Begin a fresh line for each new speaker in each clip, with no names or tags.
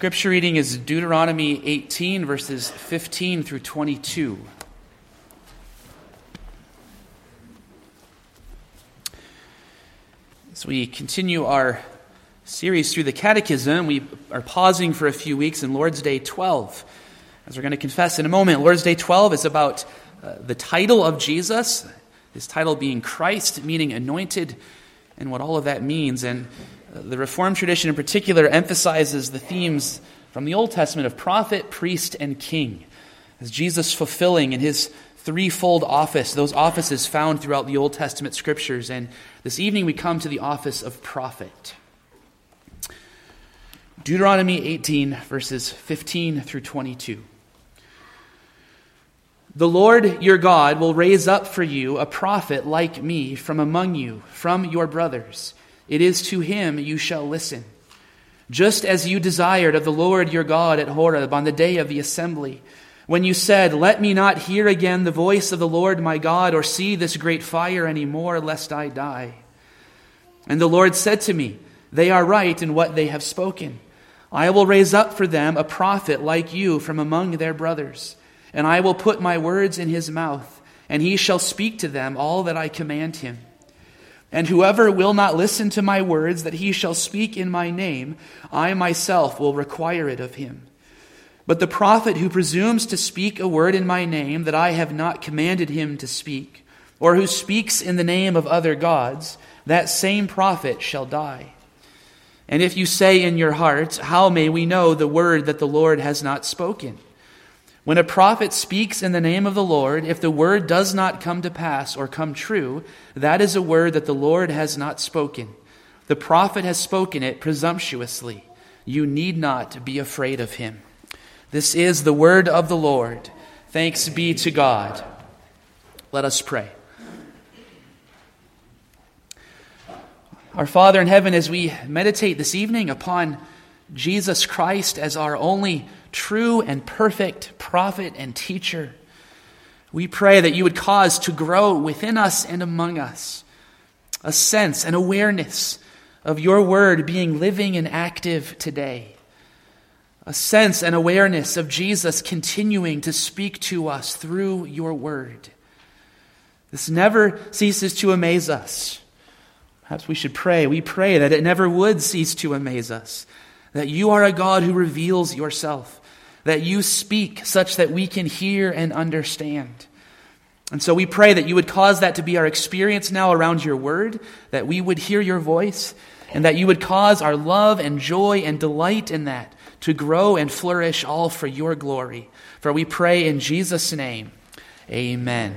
scripture reading is Deuteronomy 18, verses 15 through 22. As we continue our series through the Catechism, we are pausing for a few weeks in Lord's Day 12. As we're going to confess in a moment, Lord's Day 12 is about the title of Jesus, his title being Christ, meaning anointed, and what all of that means. And the Reformed tradition in particular emphasizes the themes from the Old Testament of prophet, priest, and king, as Jesus fulfilling in his threefold office, those offices found throughout the Old Testament scriptures. And this evening we come to the office of prophet. Deuteronomy 18, verses 15 through 22. The Lord your God will raise up for you a prophet like me from among you, from your brothers. It is to him you shall listen. Just as you desired of the Lord your God at Horeb on the day of the assembly, when you said, "Let me not hear again the voice of the Lord my God, or see this great fire any more, lest I die." And the Lord said to me, "They are right in what they have spoken. I will raise up for them a prophet like you from among their brothers, and I will put my words in his mouth, and he shall speak to them all that I command him. And whoever will not listen to my words that he shall speak in my name, I myself will require it of him. But the prophet who presumes to speak a word in my name that I have not commanded him to speak, or who speaks in the name of other gods, that same prophet shall die. And if you say in your heart, how may we know the word that the Lord has not spoken? When a prophet speaks in the name of the Lord, if the word does not come to pass or come true, that is a word that the Lord has not spoken. The prophet has spoken it presumptuously. You need not be afraid of him. This is the word of the Lord. Thanks be to God. Let us pray. Our Father in heaven, as we meditate this evening upon Jesus Christ as our only true and perfect prophet and teacher, we pray that you would cause to grow within us and among us a sense and awareness of your word being living and active today. A sense and awareness of Jesus continuing to speak to us through your word. This never ceases to amaze us. Perhaps we should pray. We pray that it never would cease to amaze us. That you are a God who reveals yourself. That you speak such that we can hear and understand. And so we pray that you would cause that to be our experience now around your word. That we would hear your voice. And that you would cause our love and joy and delight in that to grow and flourish, all for your glory. For we pray in Jesus' name. Amen.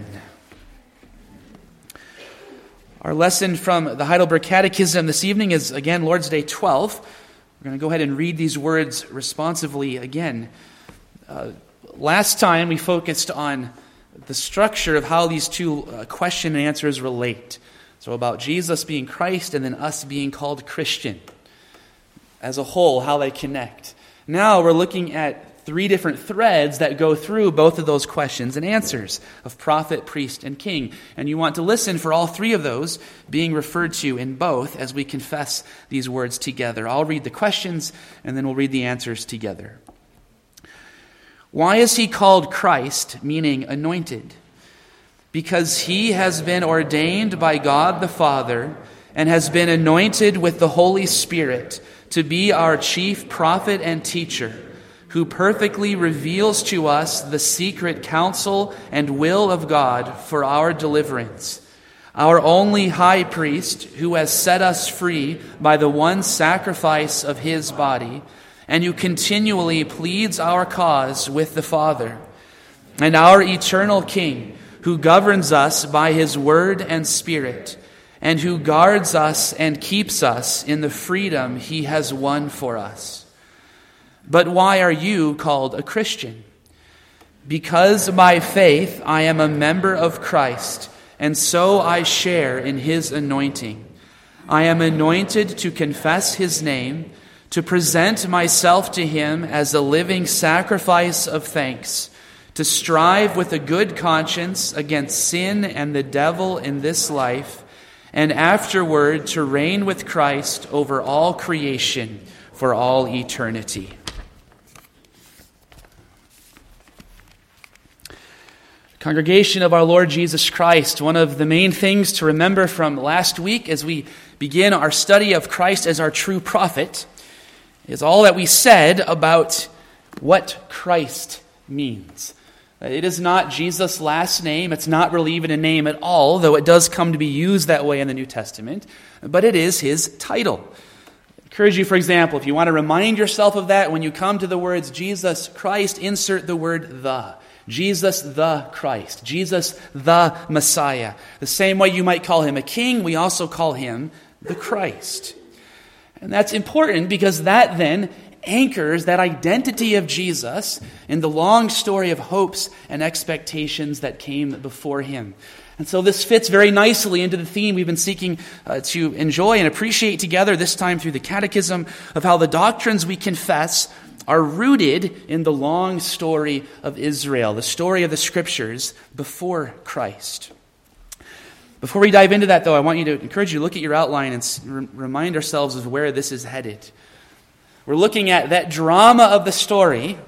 Our lesson from the Heidelberg Catechism this evening is, again, Lord's Day 12. We're going to go ahead and read these words responsively again. Last time we focused on the structure of how these two question and answers relate. So about Jesus being Christ and then us being called Christian. As a whole, how they connect. Now we're looking at three different threads that go through both of those questions and answers of prophet, priest, and king. And you want to listen for all three of those being referred to in both as we confess these words together. I'll read the questions and then we'll read the answers together. Why is he called Christ, meaning anointed? Because he has been ordained by God the Father and has been anointed with the Holy Spirit to be our chief prophet and teacher, who perfectly reveals to us the secret counsel and will of God for our deliverance. Our only high priest, who has set us free by the one sacrifice of his body, and who continually pleads our cause with the Father. And our eternal King, who governs us by his word and spirit, and who guards us and keeps us in the freedom he has won for us. But why are you called a Christian? Because by faith I am a member of Christ, and so I share in his anointing. I am anointed to confess his name, to present myself to him as a living sacrifice of thanks, to strive with a good conscience against sin and the devil in this life, and afterward to reign with Christ over all creation for all eternity. Congregation of our Lord Jesus Christ, one of the main things to remember from last week as we begin our study of Christ as our true prophet is all that we said about what Christ means. It is not Jesus' last name. It's not really even a name at all, though it does come to be used that way in the New Testament, but it is his title. I encourage you, for example, if you want to remind yourself of that, when you come to the words Jesus Christ, insert the word the. Jesus the Christ, Jesus the Messiah. The same way you might call him a king, we also call him the Christ. And that's important because that then anchors that identity of Jesus in the long story of hopes and expectations that came before him. And so this fits very nicely into the theme we've been seeking to enjoy and appreciate together, this time through the Catechism, of how the doctrines we confess are rooted in the long story of Israel, the story of the Scriptures before Christ. Before we dive into that, though, I want you to encourage you to look at your outline and remind ourselves of where this is headed. We're looking at that drama of the story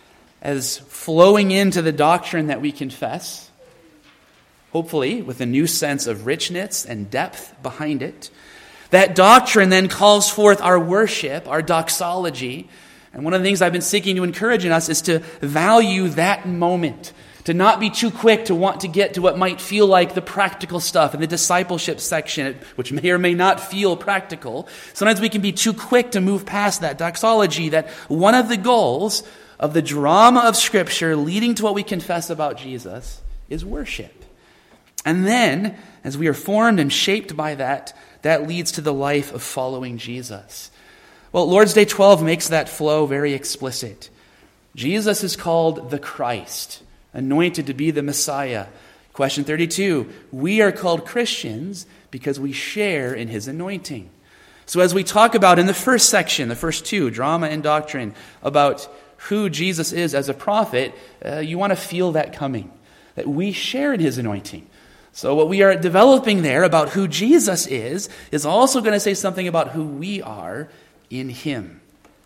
as flowing into the doctrine that we confess, hopefully with a new sense of richness and depth behind it. That doctrine then calls forth our worship, our doxology. And one of the things I've been seeking to encourage in us is to value that moment, to not be too quick to want to get to what might feel like the practical stuff in the discipleship section, which may or may not feel practical. Sometimes we can be too quick to move past that doxology, that one of the goals of the drama of Scripture leading to what we confess about Jesus is worship. And then, as we are formed and shaped by that, that leads to the life of following Jesus. Well, Lord's Day 12 makes that flow very explicit. Jesus is called the Christ, anointed to be the Messiah. Question 32, we are called Christians because we share in his anointing. So as we talk about in the first section, the first two, drama and doctrine, about who Jesus is as a prophet, you want to feel that coming, that we share in his anointing. So what we are developing there about who Jesus is also going to say something about who we are in him.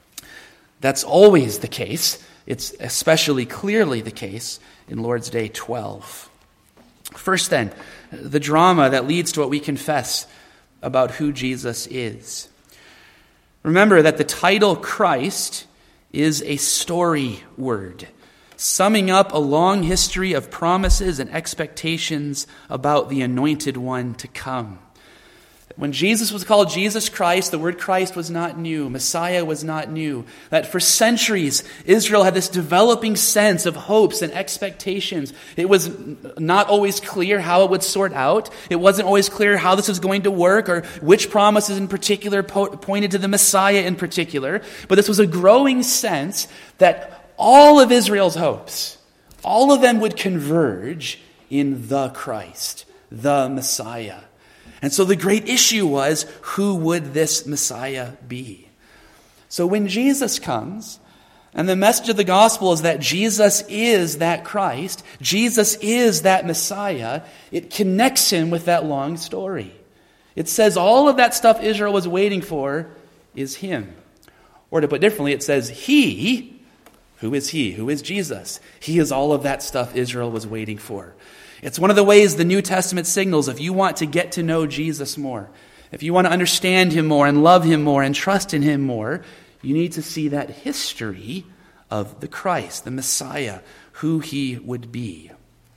That's always the case. It's especially clearly the case in Lord's Day 12. First then, the drama that leads to what we confess about who Jesus is. Remember that the title Christ is a story word, summing up a long history of promises and expectations about the anointed one to come. When Jesus was called Jesus Christ, the word Christ was not new. Messiah was not new. That for centuries, Israel had this developing sense of hopes and expectations. It was not always clear how it would sort out. It wasn't always clear how this was going to work or which promises in particular pointed to the Messiah in particular. But this was a growing sense that all of Israel's hopes, all of them would converge in the Christ, the Messiah. And so the great issue was, who would this Messiah be? So when Jesus comes, and the message of the gospel is that Jesus is that Christ, Jesus is that Messiah, it connects him with that long story. It says all of that stuff Israel was waiting for is him. Or to put differently, it says he, who is he? Who is Jesus? He is all of that stuff Israel was waiting for. It's one of the ways the New Testament signals if you want to get to know Jesus more, if you want to understand him more and love him more and trust in him more, you need to see that history of the Christ, the Messiah, who he would be.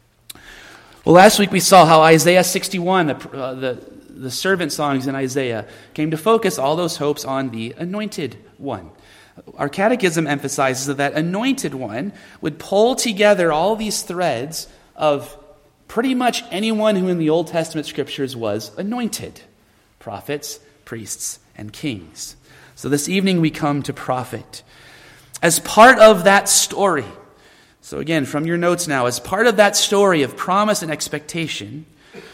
Well, last week we saw how Isaiah 61, the servant songs in Isaiah, came to focus all those hopes on the anointed one. Our catechism emphasizes that anointed one would pull together all these threads of pretty much anyone who in the Old Testament scriptures was anointed. Prophets, priests, and kings. So this evening we come to prophet. As part of that story, so again, from your notes now, as part of that story of promise and expectation,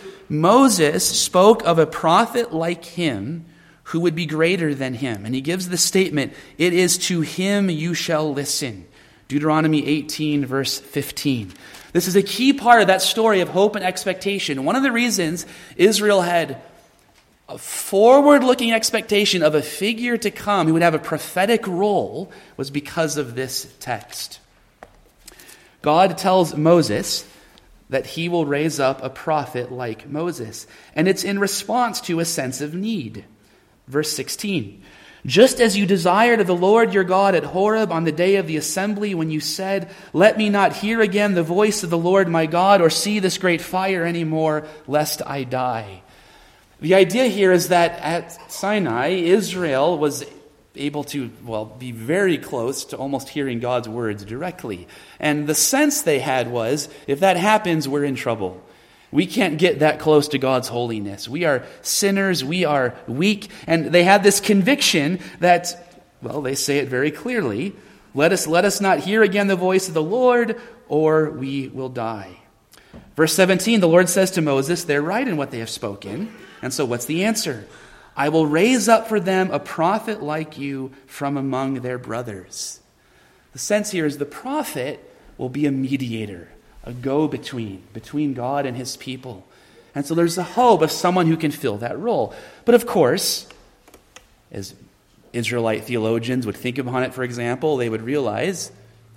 Moses spoke of a prophet like him who would be greater than him. And he gives the statement, "It is to him you shall listen." Deuteronomy 18, verse 15. This is a key part of that story of hope and expectation. One of the reasons Israel had a forward-looking expectation of a figure to come who would have a prophetic role was because of this text. God tells Moses, that he will raise up a prophet like Moses. And it's in response to a sense of need. Verse 16, just as you desired of the Lord your God at Horeb on the day of the assembly when you said, let me not hear again the voice of the Lord my God or see this great fire anymore, lest I die. The idea here is that at Sinai, Israel was able to, be very close to almost hearing God's words directly. And the sense they had was, if that happens, we're in trouble. We can't get that close to God's holiness. We are sinners, we are weak. And they had this conviction that, they say it very clearly, let us not hear again the voice of the Lord, or we will die. Verse 17, the Lord says to Moses, they're right in what they have spoken. And so what's the answer? I will raise up for them a prophet like you from among their brothers. The sense here is the prophet will be a mediator, a between God and his people. And so there's a hope of someone who can fill that role. But of course, as Israelite theologians would think upon it, for example, they could realize,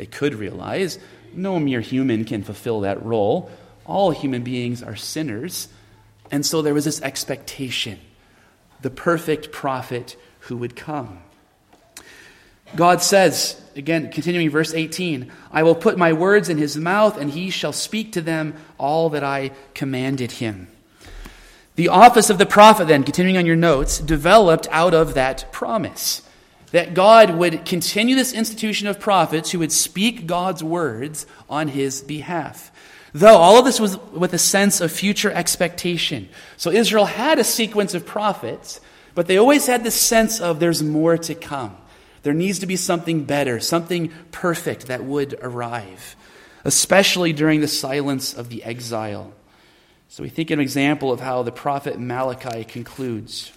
no mere human can fulfill that role. All human beings are sinners. And so there was this expectation, the perfect prophet who would come. God says, again, continuing verse 18, I will put my words in his mouth, and he shall speak to them all that I commanded him. The office of the prophet, then, continuing on your notes, developed out of that promise, that God would continue this institution of prophets who would speak God's words on his behalf. Though all of this was with a sense of future expectation. So Israel had a sequence of prophets, but they always had this sense of there's more to come. There needs to be something better, something perfect that would arrive, especially during the silence of the exile. So we think an example of how the prophet Malachi concludes.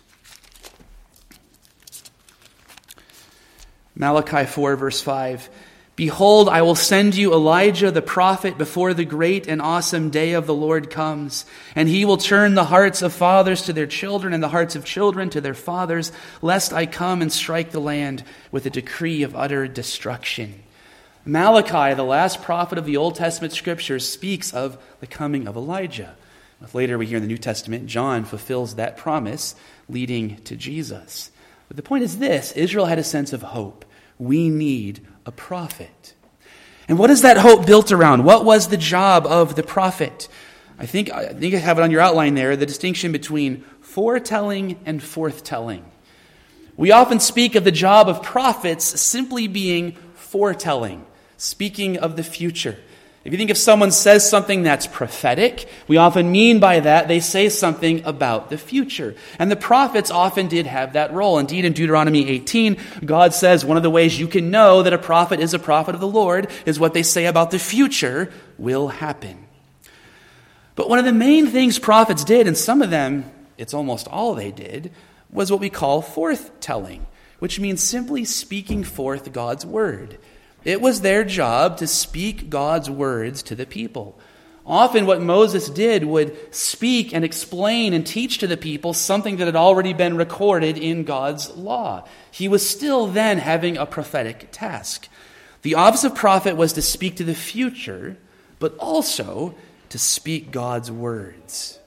Malachi 4, verse 5. Behold, I will send you Elijah the prophet before the great and awesome day of the Lord comes, and he will turn the hearts of fathers to their children and the hearts of children to their fathers, lest I come and strike the land with a decree of utter destruction. Malachi, the last prophet of the Old Testament scriptures, speaks of the coming of Elijah. Later we hear in the New Testament, John fulfills that promise, leading to Jesus. But the point is this, Israel had a sense of hope. We need a prophet. And what is that hope built around? What was the job of the prophet? I think I have it on your outline there, the distinction between foretelling and forthtelling. We often speak of the job of prophets simply being foretelling, speaking of the future. If you think if someone says something that's prophetic, we often mean by that they say something about the future. And the prophets often did have that role. Indeed, in Deuteronomy 18, God says one of the ways you can know that a prophet is a prophet of the Lord is what they say about the future will happen. But one of the main things prophets did, and some of them, it's almost all they did, was what we call forthtelling, which means simply speaking forth God's word. It was their job to speak God's words to the people. Often what Moses did would speak and explain and teach to the people something that had already been recorded in God's law. He was still then having a prophetic task. The office of prophet was to speak to the future, but also to speak God's words.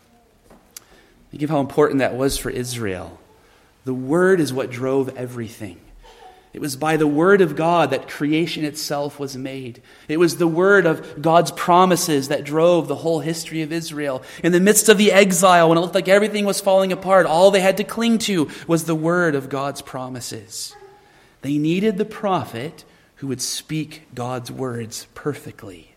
Think of how important that was for Israel. The word is what drove everything. It was by the word of God that creation itself was made. It was the word of God's promises that drove the whole history of Israel. In the midst of the exile, when it looked like everything was falling apart, all they had to cling to was the word of God's promises. They needed the prophet who would speak God's words perfectly.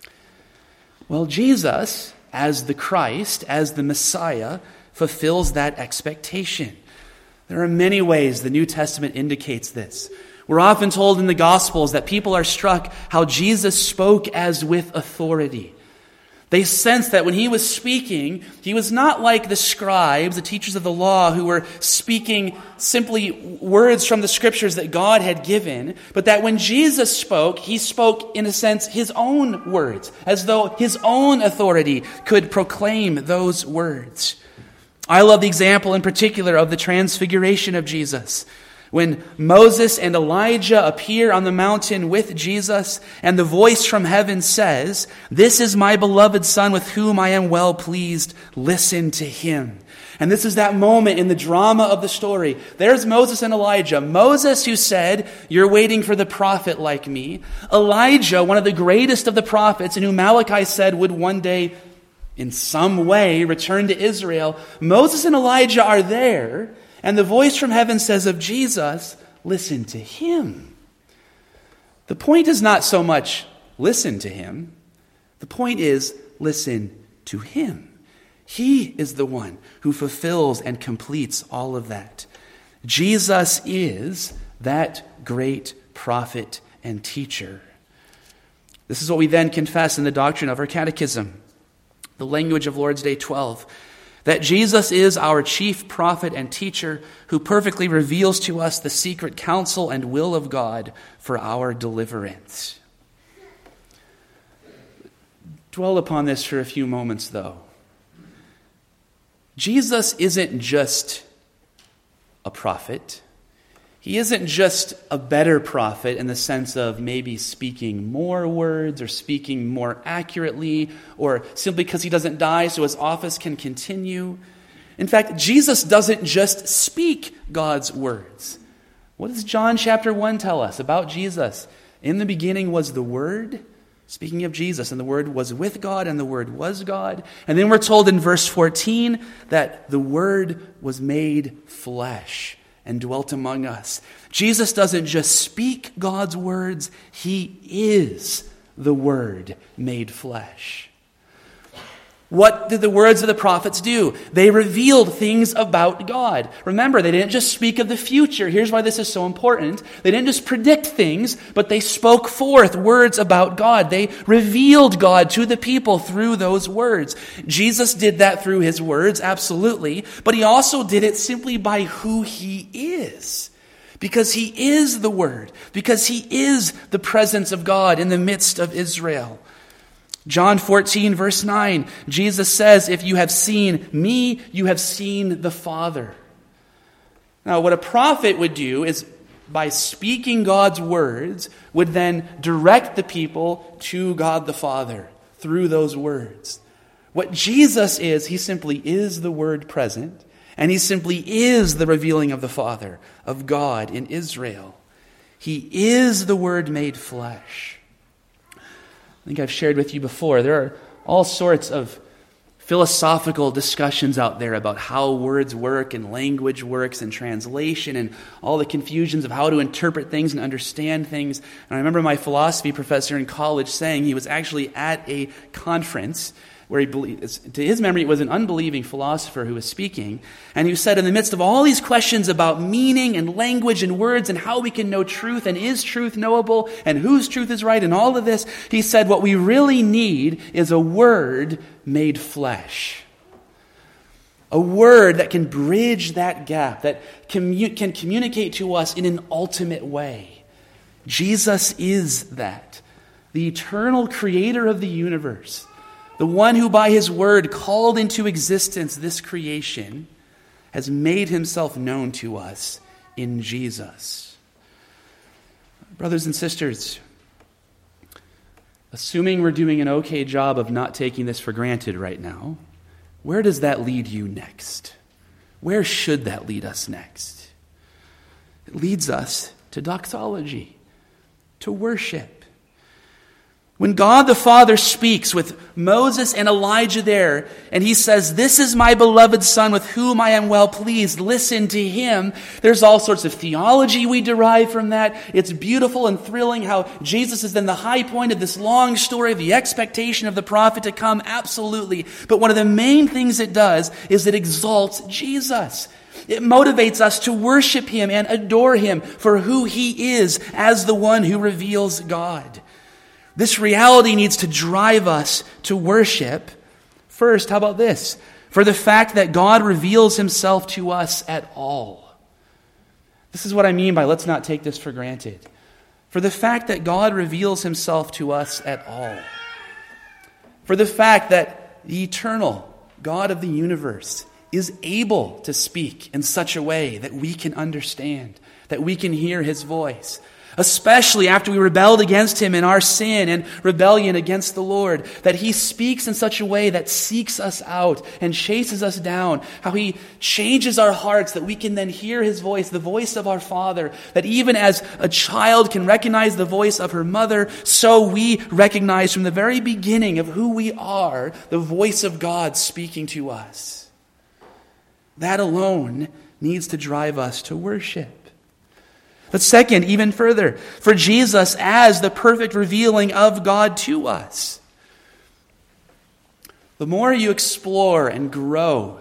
Well, Jesus, as the Christ, as the Messiah, fulfills that expectation. There are many ways the New Testament indicates this. We're often told in the Gospels that people are struck how Jesus spoke as with authority. They sense that when he was speaking, he was not like the scribes, the teachers of the law, who were speaking simply words from the scriptures that God had given, but that when Jesus spoke, he spoke, in a sense, his own words, as though his own authority could proclaim those words. I love the example in particular of the transfiguration of Jesus. When Moses and Elijah appear on the mountain with Jesus, and the voice from heaven says, "This is my beloved Son with whom I am well pleased. Listen to him." And this is that moment in the drama of the story. There's Moses and Elijah. Moses, who said, "You're waiting for the prophet like me." Elijah, one of the greatest of the prophets, and who Malachi said would one day, in some way, return to Israel. Moses and Elijah are there, and the voice from heaven says of Jesus, "Listen to him." The point is not so much listen to him. The point is listen to him. He is the one who fulfills and completes all of that. Jesus is that great prophet and teacher. This is what we then confess in the doctrine of our catechism, the language of Lord's Day 12, that Jesus is our chief prophet and teacher who perfectly reveals to us the secret counsel and will of God for our deliverance. Dwell upon this for a few moments, though. Jesus isn't just a prophet. He isn't just a better prophet in the sense of maybe speaking more words or speaking more accurately or simply because he doesn't die so his office can continue. In fact, Jesus doesn't just speak God's words. What does John chapter 1 tell us about Jesus? In the beginning was the Word. Speaking of Jesus, and the Word was with God, and the Word was God. And then we're told in verse 14 that the Word was made flesh and dwelt among us. Jesus doesn't just speak God's words, he is the Word made flesh. What did the words of the prophets do? They revealed things about God. Remember, they didn't just speak of the future. Here's why this is so important. They didn't just predict things, but they spoke forth words about God. They revealed God to the people through those words. Jesus did that through his words, absolutely, but he also did it simply by who he is. Because he is the Word. Because he is the presence of God in the midst of Israel. John 14, verse 9, Jesus says, "If you have seen me, you have seen the Father." Now, what a prophet would do is, by speaking God's words, would then direct the people to God the Father through those words. What Jesus is, he simply is the Word present, and he simply is the revealing of the Father, of God in Israel. He is the Word made flesh. I think I've shared with you before, there are all sorts of philosophical discussions out there about how words work and language works and translation and all the confusions of how to interpret things and understand things. And I remember my philosophy professor in college saying he was actually at a conference where to his memory, it was an unbelieving philosopher who was speaking, and he said in the midst of all these questions about meaning and language and words and how we can know truth and is truth knowable and whose truth is right and all of this, he said what we really need is a word made flesh. A word that can bridge that gap, that can communicate to us in an ultimate way. Jesus is that, the eternal creator of the universe. The one who by his word called into existence this creation has made himself known to us in Jesus. Brothers and sisters, assuming we're doing an okay job of not taking this for granted right now, where does that lead you next? Where should that lead us next? It leads us to doxology, to worship. When God the Father speaks with Moses and Elijah there, and he says, "This is my beloved Son with whom I am well pleased, listen to him," there's all sorts of theology we derive from that. It's beautiful and thrilling how Jesus is then the high point of this long story of the expectation of the prophet to come, absolutely. But one of the main things it does is it exalts Jesus. It motivates us to worship him and adore him for who he is as the one who reveals God. This reality needs to drive us to worship. First, how about this? For the fact that God reveals himself to us at all. This is what I mean by let's not take this for granted. For the fact that God reveals himself to us at all. For the fact that the eternal God of the universe is able to speak in such a way that we can understand, that we can hear his voice. Especially after we rebelled against him in our sin and rebellion against the Lord, that he speaks in such a way that seeks us out and chases us down, how he changes our hearts that we can then hear his voice, the voice of our Father, that even as a child can recognize the voice of her mother, so we recognize from the very beginning of who we are, the voice of God speaking to us. That alone needs to drive us to worship. But second, even further, for Jesus as the perfect revealing of God to us. The more you explore and grow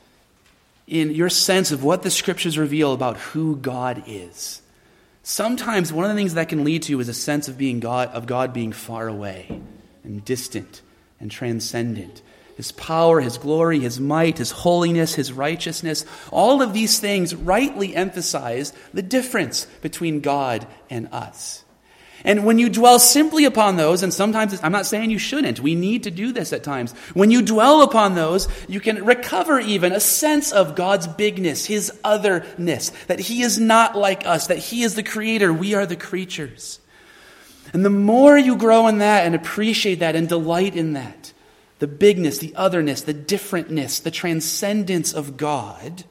in your sense of what the Scriptures reveal about who God is, sometimes one of the things that can lead to is a sense of God being far away and distant and transcendent. His power, his glory, his might, his holiness, his righteousness, all of these things rightly emphasize the difference between God and us. And when you dwell simply upon those, and sometimes I'm not saying you shouldn't, we need to do this at times. When you dwell upon those, you can recover even a sense of God's bigness, his otherness, that he is not like us, that he is the creator, we are the creatures. And the more you grow in that and appreciate that and delight in that, the bigness, the otherness, the differentness, the transcendence of God,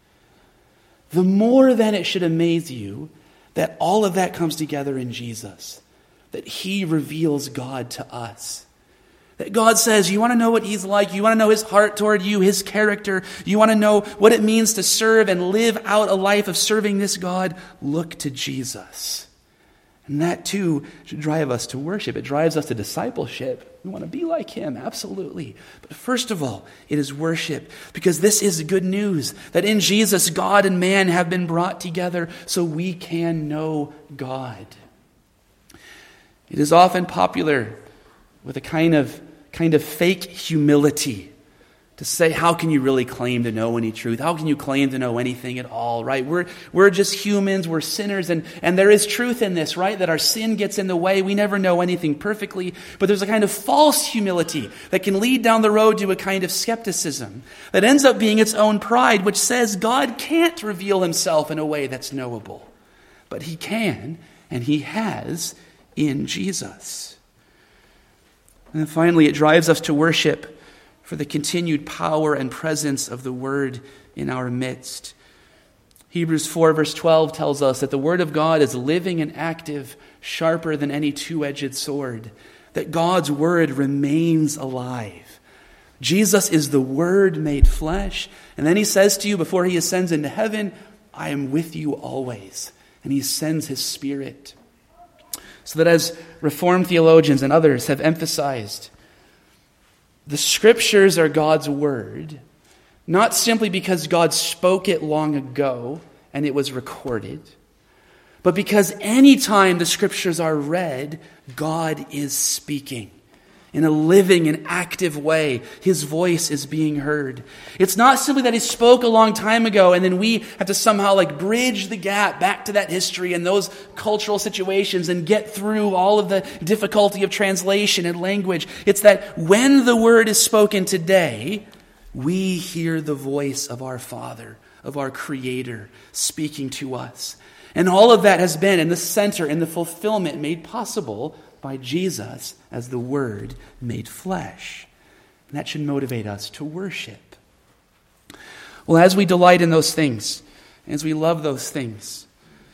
the more then it should amaze you that all of that comes together in Jesus, that he reveals God to us. That God says, you want to know what he's like, you want to know his heart toward you, his character, you want to know what it means to serve and live out a life of serving this God, look to Jesus. And that too should drive us to worship. It drives us to discipleship. We want to be like him, absolutely. But first of all, it is worship, because this is good news, that in Jesus, God and man have been brought together so we can know God. It is often popular with a kind of fake humility to say, how can you really claim to know any truth? How can you claim to know anything at all, right? We're just humans, we're sinners, and there is truth in this, right? That our sin gets in the way. We never know anything perfectly, but there's a kind of false humility that can lead down the road to a kind of skepticism that ends up being its own pride, which says God can't reveal himself in a way that's knowable. But he can, and he has in Jesus. And then finally, it drives us to worship for the continued power and presence of the Word in our midst. Hebrews 4 verse 12 tells us that the Word of God is living and active, sharper than any two-edged sword, that God's Word remains alive. Jesus is the Word made flesh, and then he says to you before he ascends into heaven, I am with you always, and he sends his Spirit. So that as Reformed theologians and others have emphasized, the Scriptures are God's Word, not simply because God spoke it long ago and it was recorded, but because any time the Scriptures are read, God is speaking in a living and active way. His voice is being heard. It's not simply that he spoke a long time ago and then we have to somehow bridge the gap back to that history and those cultural situations and get through all of the difficulty of translation and language. It's that when the Word is spoken today, we hear the voice of our Father, of our Creator, speaking to us. And all of that has been in the center, in the fulfillment made possible by Jesus as the Word made flesh. And that should motivate us to worship. Well, as we delight in those things, as we love those things,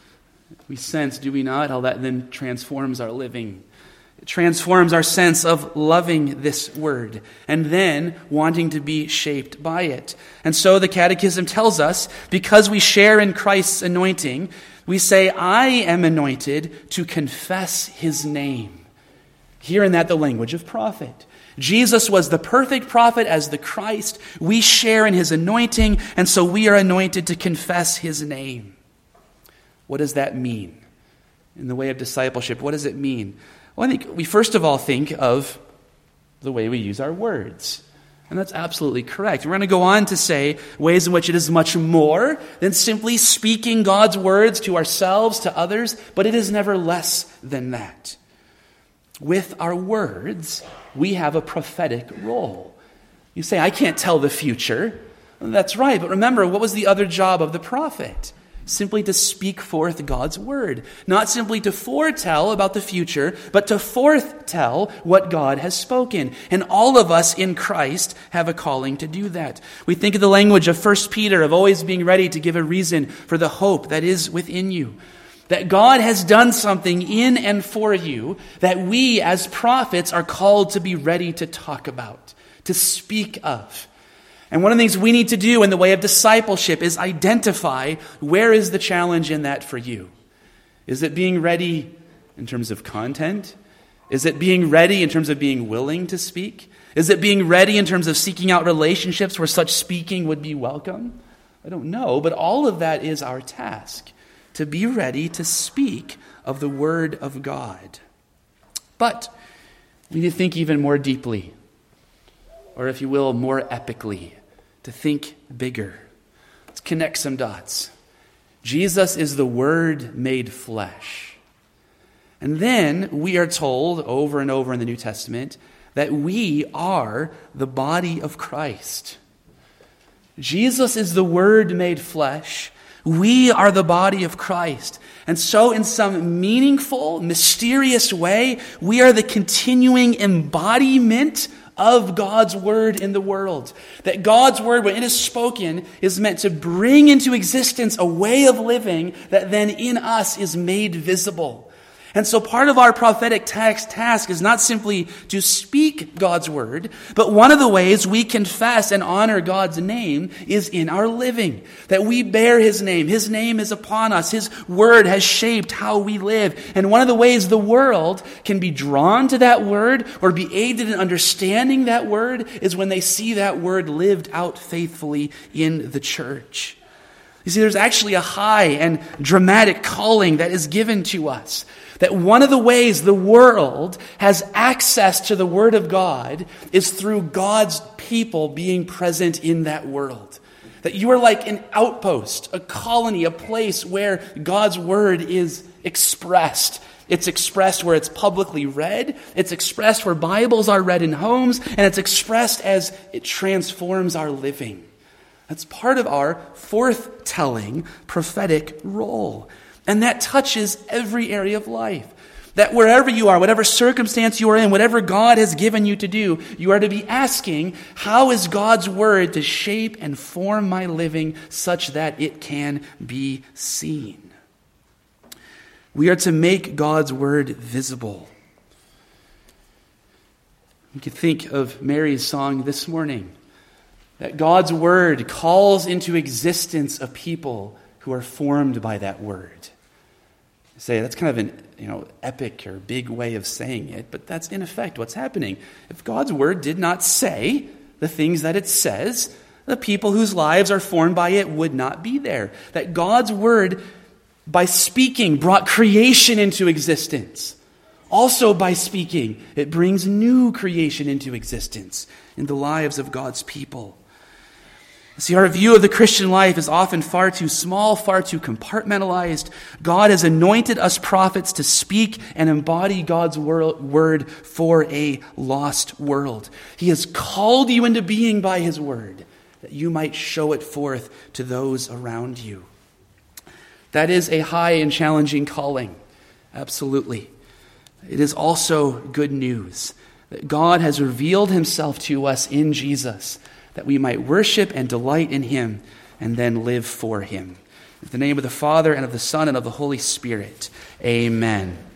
we sense, do we not, how that then transforms our living. It transforms our sense of loving this Word and then wanting to be shaped by it. And so the Catechism tells us, because we share in Christ's anointing, we say, I am anointed to confess his name. Here in that the language of prophet. Jesus was the perfect prophet as the Christ. We share in his anointing, and so we are anointed to confess his name. What does that mean in the way of discipleship? What does it mean? Well, I think we first of all think of the way we use our words. And that's absolutely correct. We're going to go on to say ways in which it is much more than simply speaking God's words to ourselves, to others, but it is never less than that. With our words, we have a prophetic role. You say, I can't tell the future. That's right, but remember, what was the other job of the prophet? Simply to speak forth God's word. Not simply to foretell about the future, but to foretell what God has spoken. And all of us in Christ have a calling to do that. We think of the language of 1 Peter, of always being ready to give a reason for the hope that is within you. That God has done something in and for you that we as prophets are called to be ready to talk about, to speak of. And one of the things we need to do in the way of discipleship is identify where is the challenge in that for you. Is it being ready in terms of content? Is it being ready in terms of being willing to speak? Is it being ready in terms of seeking out relationships where such speaking would be welcome? I don't know, but all of that is our task, to be ready to speak of the Word of God. But we need to think even more deeply, or if you will, more epically, to think bigger. Let's connect some dots. Jesus is the Word made flesh. And then we are told over and over in the New Testament that we are the body of Christ. Jesus is the Word made flesh. We are the body of Christ. And so in some meaningful, mysterious way, we are the continuing embodiment of God's word in the world. That God's word, when it is spoken, is meant to bring into existence a way of living that then in us is made visible. And so part of our prophetic task is not simply to speak God's word, but one of the ways we confess and honor God's name is in our living. That we bear His name. His name is upon us. His word has shaped how we live. And one of the ways the world can be drawn to that word or be aided in understanding that word is when they see that word lived out faithfully in the church. You see, there's actually a high and dramatic calling that is given to us. That one of the ways the world has access to the Word of God is through God's people being present in that world. That you are like an outpost, a colony, a place where God's Word is expressed. It's expressed where it's publicly read. It's expressed where Bibles are read in homes. And it's expressed as it transforms our living. That's part of our forth-telling prophetic role. And that touches every area of life. That wherever you are, whatever circumstance you are in, whatever God has given you to do, you are to be asking, how is God's word to shape and form my living such that it can be seen? We are to make God's word visible. You could think of Mary's song this morning. That God's word calls into existence a people who are formed by that word. I say that's kind of an epic or big way of saying it, but that's in effect what's happening. If God's word did not say the things that it says, the people whose lives are formed by it would not be there. That God's word, by speaking, brought creation into existence. Also by speaking, it brings new creation into existence in the lives of God's people. See, our view of the Christian life is often far too small, far too compartmentalized. God has anointed us prophets to speak and embody God's word for a lost world. He has called you into being by His word, that you might show it forth to those around you. That is a high and challenging calling, absolutely. It is also good news that God has revealed Himself to us in Jesus, that we might worship and delight in Him and then live for Him. In the name of the Father, and of the Son, and of the Holy Spirit, amen.